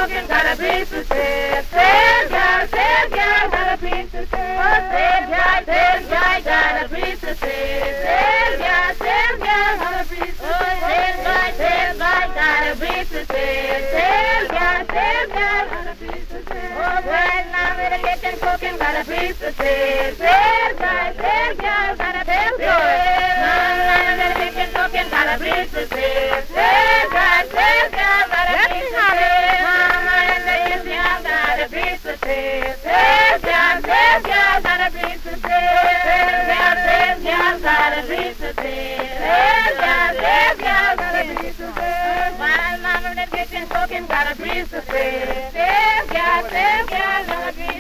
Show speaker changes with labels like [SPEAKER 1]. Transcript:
[SPEAKER 1] cooking, got a piece of sip. Sip, got a piece of sip. Oh, sip, got a piece of sip. Sip, got a piece of sip. Oh, sip, got a piece of sip. Sip, got a piece of sip. Oh, when I'm in the kitchen cooking, got a piece of sip. Sip, got a piece of sip. I'm in the kitchen cooking, got a piece of sip. Sip, got a piece of sip. Got a piece of fish. Got a piece of fish.